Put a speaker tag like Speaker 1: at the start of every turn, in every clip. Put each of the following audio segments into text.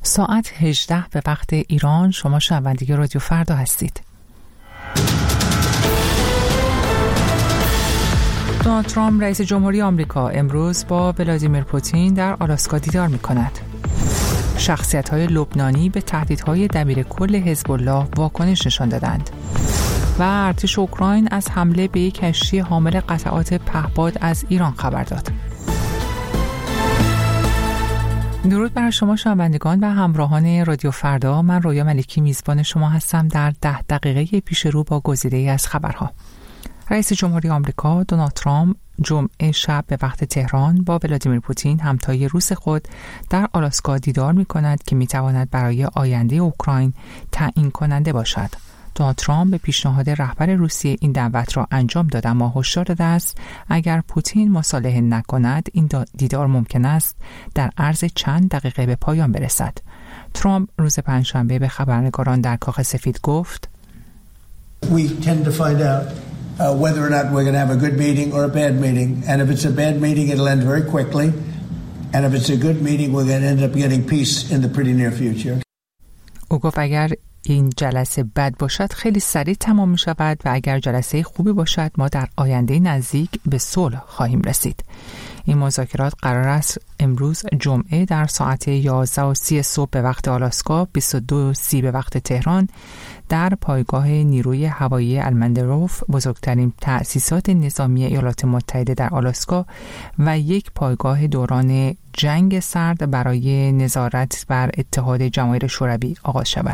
Speaker 1: ساعت 18 به وقت ایران. شما شنونده رادیو فردا هستید. دونالد ترامپ رئیس جمهوری آمریکا امروز با ولادیمیر پوتین در آلاسکا دیدار می‌کند. شخصیت‌های لبنانی به تهدیدهای دبیرکل حزب الله واکنش نشان دادند. و ارتش اوکراین از حمله به یک کشتی حامل قطعات پهپاد از ایران خبر داد. درود بر شما شنوندگان و همراهان رادیو فردا. من رویا ملکی میزبان شما هستم در 10 دقیقه پیش رو با گزیده‌ای از خبرها. رئیس جمهوری آمریکا دونالد ترامپ جمعه شب به وقت تهران با ولادیمیر پوتین همتای روس خود در آلاسکا دیدار می‌کند که می‌تواند برای آینده اوکراین تعیین کننده باشد. دونالد ترامپ به پیشنهاد رهبر روسیه این دعوت را انجام داد، اما هشدار داده است اگر پوتین مصالحه نکند این دیدار ممکن است در عرض چند دقیقه به پایان برسد. ترامپ روز پنجشنبه به خبرنگاران در کاخ سفید گفت:
Speaker 2: We tend to find out whether or not we're going to have a good meeting or a bad meeting, and if it's a bad meeting it'll end very quickly, and if it's a good meeting we're going to end up getting peace in the pretty near future.
Speaker 1: او گفت اگر این جلسه بد باشد خیلی سریع تمام می شود و اگر جلسه خوبی باشد ما در آینده نزدیک به صلح خواهیم رسید. این مذاکرات قرار است امروز جمعه در ساعت 11:30 صبح به وقت آلاسکا، 22:30 به وقت تهران در پایگاه نیروی هوایی المندروف، بزرگترین تأسیسات نظامی ایالات متحده در آلاسکا و یک پایگاه دوران جنگ سرد برای نظارت بر اتحاد جماهیر شوروی آغاز شود.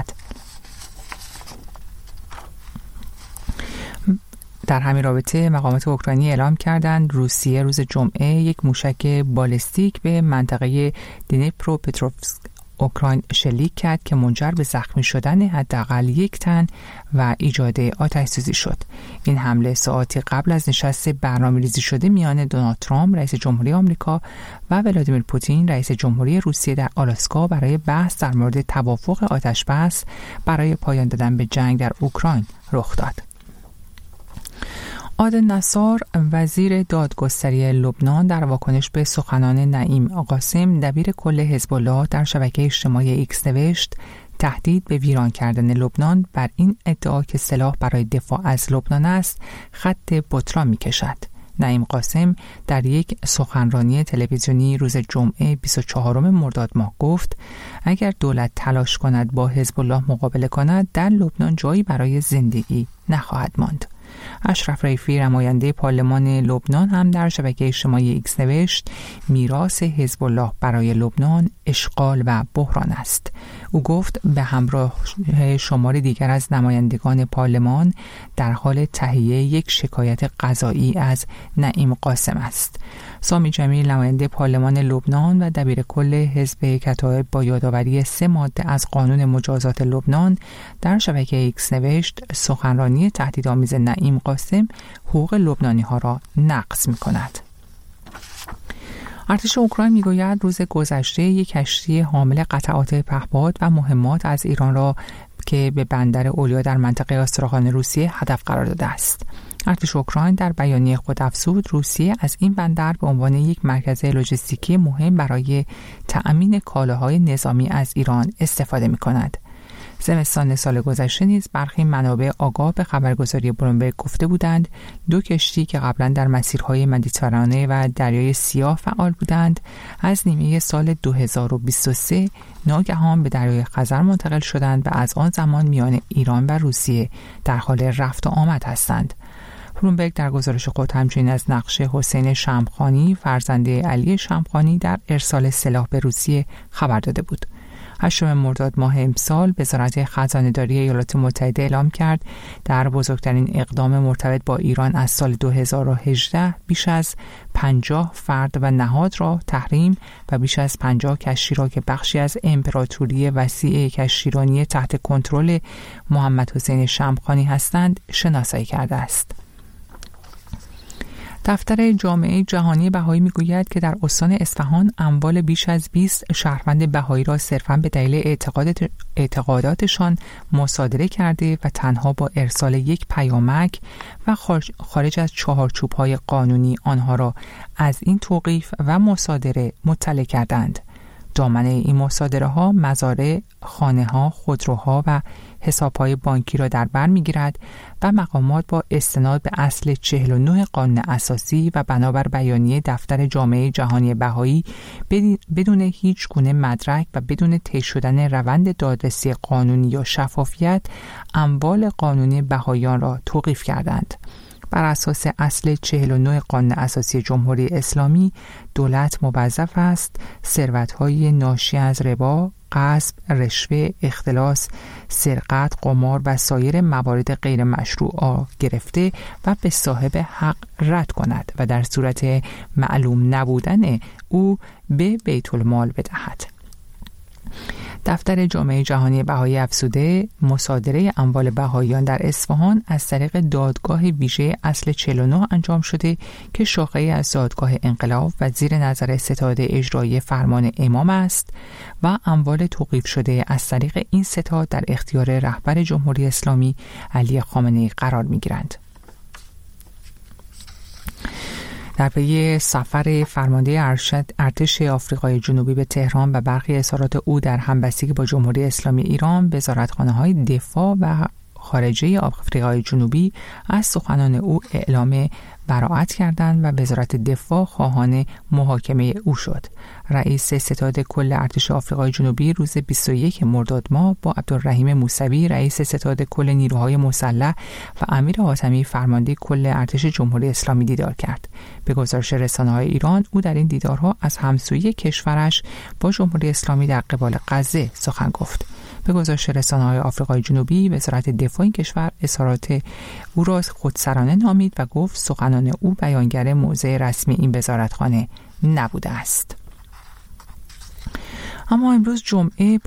Speaker 1: در همین رابطه مقامات اوکراینی اعلام کردند روسیه روز جمعه یک موشک بالستیک به منطقه دنیپروپتروفسک اوکراین شلیک کرد که منجر به زخمی شدن حداقل 1 تن و ایجاد آتش‌سوزی شد. این حمله ساعتی قبل از نشست برنامه‌ریزی شده میان دونالد ترامپ رئیس جمهوری آمریکا و ولادیمیر پوتین رئیس جمهوری روسیه در آلاسکا برای بحث در مورد توافق آتش‌بس برای پایان دادن به جنگ در اوکراین رخ داد. عادل نصار وزیر دادگستری لبنان در واکنش به سخنان نعیم قاسم دبیر کل حزب الله در شبکه اجتماعی ایکس نوشت: تهدید به ویران کردن لبنان بر این ادعا که سلاح برای دفاع از لبنان است خط بطران می‌کشد. نعیم قاسم در یک سخنرانی تلویزیونی روز جمعه 24 مرداد ماه گفت اگر دولت تلاش کند با حزب الله مقابله کند در لبنان جایی برای زندگی نخواهد ماند. اشرف رفیعی نماینده پارلمان لبنان هم در شبکه اجتماعی ایکس نوشت میراث حزب الله برای لبنان اشغال و بحران است. او گفت به همراه شمار دیگر از نمایندگان پارلمان در حال تهیه یک شکایت قضایی از نعیم قاسم است. سامی جمیل نماینده پارلمان لبنان و دبیر کل حزب کتایب با یادآوری 3 ماده از قانون مجازات لبنان در شبکه ایکس نوشت سخنرانی تهدیدآمیز نعیم قاسم حقوق لبنانی ها را نقض می کند. ارتش اوکراین میگوید روز گذشته یک کشتی حامل قطعات پهپاد و مهمات از ایران را که به بندر اولیا در منطقه آستراخان روسیه هدف قرار داده است. ارتش اوکراین در بیانیه خود افزود روسیه از این بندر به عنوان یک مرکز لوجستیکی مهم برای تأمین کالاهای نظامی از ایران استفاده می کند. زمستان سال گذشته نیز برخی منابع آگاه به خبرگزاری بلومبرگ گفته بودند 2 کشتی که قبلا در مسیرهای مدیترانه و دریای سیاه فعال بودند از نیمه سال 2023 ناگهان به دریای خزر منتقل شدند و از آن زمان میان ایران و روسیه در حال رفت و آمد هستند. بلومبرگ در گزارش خود همچنین از نقش حسین شمخانی فرزند علی شمخانی در ارسال سلاح به روسیه خبر داده بود. 8 مرداد ماه امسال وزارت خزانه‌داری ایالات متحده اعلام کرد در بزرگترین اقدام مرتبط با ایران از سال 2018 بیش از 50 فرد و نهاد را تحریم و بیش از 50 کشتی را که بخشی از امپراتوری وسیع کشتیرانی تحت کنترل محمد حسین شمخانی هستند شناسایی کرده است. دفتر جامعه جهانی بهایی میگوید که در استان اصفهان اموال بیش از 20 شهروند بهایی را صرفاً به دلیل اعتقاداتشان مصادره کرده و تنها با ارسال یک پیامک و خارج از چهارچوب‌های قانونی آنها را از این توقیف و مصادره مطلع کردند. دامنه این مصادره ها مزارع، خانه ها، خودروها و حساب های بانکی را در بر میگیرد و مقامات با استناد به اصل 49 قانون اساسی و بنابر بیانیه دفتر جامعه جهانی بهایی بدون هیچ گونه مدرک و بدون طی شدن روند دادرسی قانونی یا شفافیت اموال قانونی بهاییان را توقیف کردند. بر اساس اصل 49 قانون اساسی جمهوری اسلامی دولت موظف است ثروت‌های ناشی از ربا، غصب، رشوه، اختلاس، سرقت، قمار و سایر موارد غیر مشروع گرفته و به صاحب حق رد کند و در صورت معلوم نبودن او به بیت المال بدهد. دفتر جامعه جهانی بهایی افزوده مصادره اموال بهاییان در اصفهان از طریق دادگاه ویژه اصل 49 انجام شده که شاخه‌ای از دادگاه انقلاب و زیر نظر ستاد اجرایی فرمان امام است و اموال توقیف شده از طریق این ستاد در اختیار رهبر جمهوری اسلامی علی خامنه‌ای قرار می‌گیرند. در پی سفر فرمانده ارتش آفریقای جنوبی به تهران و برخی اظهارات او در همبستگی با جمهوری اسلامی ایران، وزارتخانه‌های دفاع و خارجه آفریقای جنوبی از سخنان او اعلام براءت کردند و وزارت دفاع خواهان محاکمه او شد. رئیس ستاد کل ارتش آفریقای جنوبی روز 21 مرداد ماه با عبدالرحیم موسوی رئیس ستاد کل نیروهای مسلح و امیر حاتمی فرمانده کل ارتش جمهوری اسلامی دیدار کرد. به گزارش رسانه‌های ایران، او در این دیدارها از همسویی کشورش با جمهوری اسلامی در قبال غزه سخن گفت. به گزارش رسانه‌های آفریقای جنوبی، وزارت دفاع این کشور اظهارات او را خودسرانه نامید و گفت سخنان او بیانگر موضع رسمی این وزارتخانه نبوده است. اما امروز جمعه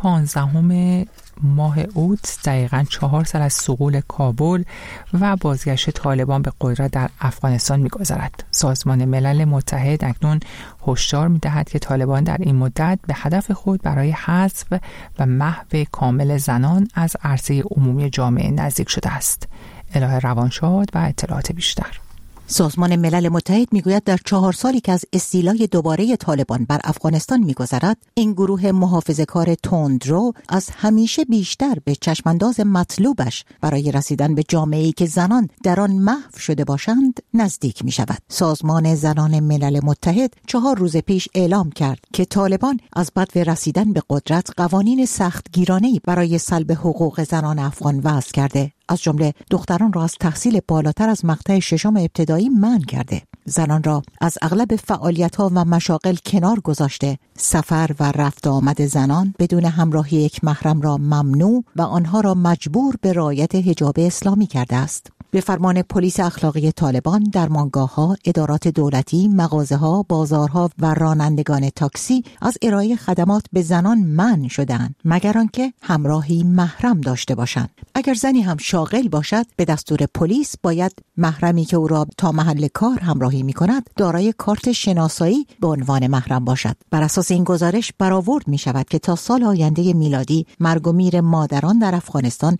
Speaker 1: 15 ماه اوت دقیقاً 4 سال از سقوط کابل و بازگشت طالبان به قدرت در افغانستان می‌گذرد. سازمان ملل متحد اکنون هشدار می‌دهد که طالبان در این مدت به هدف خود برای حذف و محو کامل زنان از عرصه عمومی جامعه نزدیک شده است. الهه روانشاد و اطلاعات بیشتر.
Speaker 3: سازمان ملل متحد میگوید در 4 سالی که از استیلای دوباره طالبان بر افغانستان میگذرد، این گروه محافظه‌کار تندرو از همیشه بیشتر به چشمانداز مطلوبش برای رسیدن به جامعه‌ای که زنان در آن محو شده باشند نزدیک می شود. سازمان زنان ملل متحد 4 روز پیش اعلام کرد که طالبان از بدو رسیدن به قدرت قوانین سختگیرانه‌ای برای سلب حقوق زنان افغان وضع کرده، از جمله دختران را از تحصیل بالاتر از مقطع 6 ابتدایی منع کرده. زنان را از اغلب فعالیت‌ها و مشاغل کنار گذاشته. سفر و رفت آمد زنان بدون همراهی یک محرم را ممنوع و آنها را مجبور به رعایت حجاب اسلامی کرده است. به فرمان پلیس اخلاقی طالبان درمانگاه‌ها، ادارات دولتی، مغازه‌ها، بازارها و رانندگان تاکسی از ارائه خدمات به زنان منع شدند مگر آنکه همراهی محرم داشته باشند. اگر زنی هم شاغل باشد، به دستور پلیس باید محرمی که او را تا محل کار همراهی می‌کند دارای کارت شناسایی به عنوان محرم باشد. بر اساس این گزارش برآورد می‌شود که تا سال آینده میلادی مرگ و میر مادران در افغانستان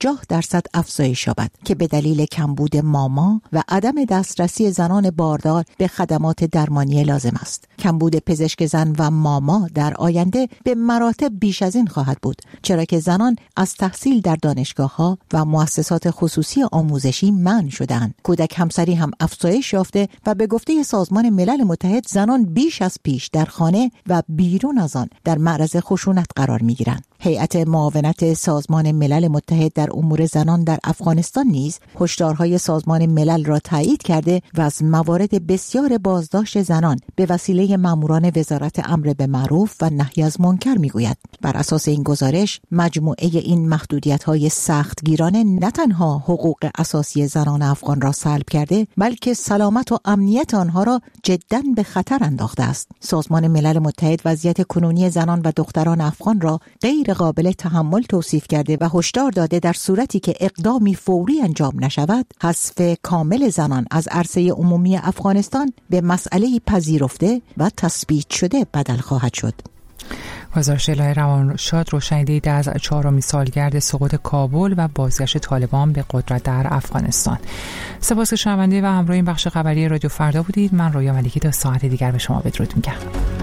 Speaker 3: 50% افزایش یابد که به دلیل کمبود ماما و عدم دسترسی زنان باردار به خدمات درمانی لازم است. کمبود پزشک زن و ماما در آینده به مراتب بیش از این خواهد بود، چرا که زنان از تحصیل در دانشگاه‌ها و مؤسسات خصوصی آموزشی منع شدند. کودک همسری هم افزایش یافته و به گفته سازمان ملل متحد زنان بیش از پیش در خانه و بیرون از آن در معرض خشونت قرار می‌گیرند. هیئت معاونت سازمان ملل متحد در امور زنان در افغانستان نیز هشدارهای سازمان ملل را تایید کرده و از موارد بسیار بازداشت زنان به وسیله ماموران وزارت امر به معروف و نهی از منکر میگوید. بر اساس این گزارش مجموعه این محدودیت‌های سختگیرانه نه تنها حقوق اساسی زنان افغان را سلب کرده، بلکه سلامت و امنیت آنها را جداً به خطر انداخته است. سازمان ملل متحد وضعیت کنونی زنان و دختران افغان را غیر قابل تحمل توصیف کرده و هشدار داده در صورتی که اقدامی فوری انجام نشود، حذف کامل زنان از عرصه عمومی افغانستان به مسئله پذیرفته و تثبیت شده بدل خواهد شد.
Speaker 1: گزارش الهه روانشاد روشن دید از 4مین سالگرد سقوط کابل و بازگشت طالبان به قدرت در افغانستان. سپاس که شنونده و همراه این بخش خبری رادیو فردا بودید. من رویا ملیکی تا ساعت دیگر به شما بدرود میگم.